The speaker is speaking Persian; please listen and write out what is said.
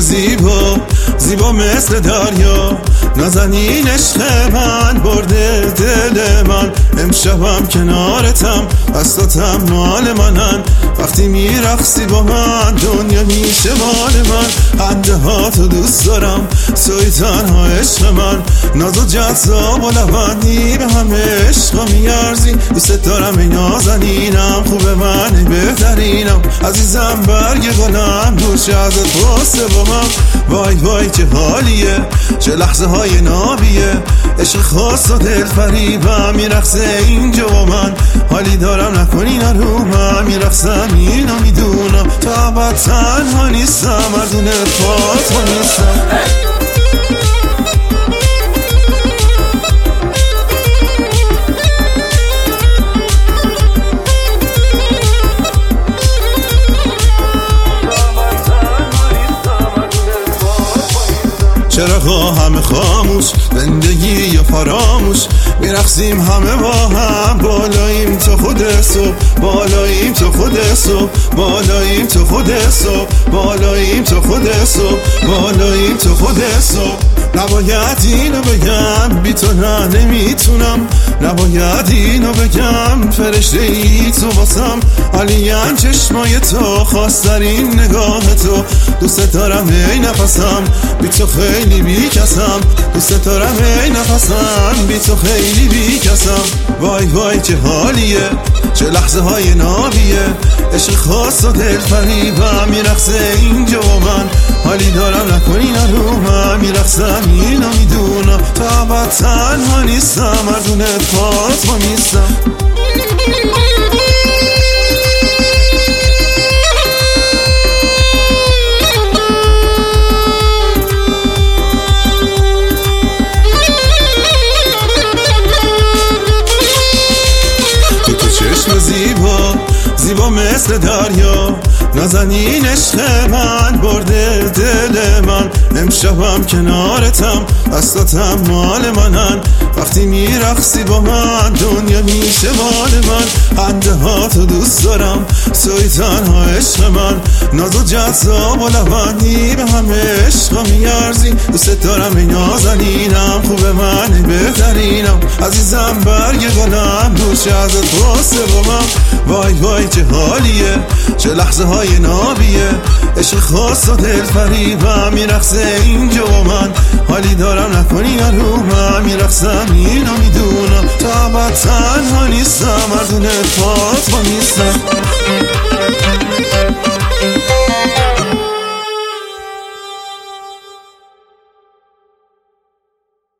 زیبا زیبا مثل دریا، نازنین عشق من برده دل من. امشبم کنارتم، دستاتم مال منن، وقتی میرقصی با من دنیا میشه مال من. خنده ها تو دوست دارم، توی تنها عشق من، ناز و جذاب و لبندی به همه عشقا میارزی. دوست دارم ای نازنینم، خوب من ای بهترینم، عزیزم برگ گلم، گوش ازت بسته با من. وای وای چه حالیه، چه لحظه های نابیه، عشق خاص و دل فریبم، میرقصه اینجا با من. حالی دارم نکنی نرو من، میرقصم اینو میدونم، تا ابد تنها نیستم، مردون فاطمه نیستم. چراغا همه خاموش، زندگی یا فراموش، میرقصیم همه با هم، بالاییم تو خود صبح، بالاییم تو خود صبح، بالاییم تو خود صبح، بالاییم تو خود صبح، بالاییم تو خود صبح. نباید اینو بگم، بی تو نه نمیتونم، نباید اینو بگم، فرشته ای تو واسم، علیم چشمای تو، خواسترین نگاه تو، دوست دارم ای نفسم، بی تو خیلی بی کسم، دوست دارم ای نفسم، بی تو خیلی بی کسم. وای وای چه حالیه، چه لحظه های نابیه، عشق خاص و دل فریبم، میرقصه اینجا با من. حالی دارم نکنی نرو من، میرقصم اینو میدونم، تا ابد تنها نیستم، مردون فاطمه نیستم. چشم زیبا زیبا مثل دریا، نازنین عشق من برده دل من. امشبم کنارتم، دستاتم مال منن، وقتی میرقصی با من دنیا میشه مال من. خنده ها تو دوست دارم، توی تنها عشق من، ناز و جذاب و لبندی به همه عشقا میارزی. دوست دارم ای نازنینم، خوب من ای بهترینم، عزیزم برگ گلم، گوش ازت بسته با من. وای وای چه حالیه، چه لحظه های نابیه، عشق خاص و دل فریبم، میرقصه اینجا با من. حالی دارم نکنی نرو من، میرقصم اینو میدونم، تا ابد تنها نیستم، مردون فاطمه نیستم.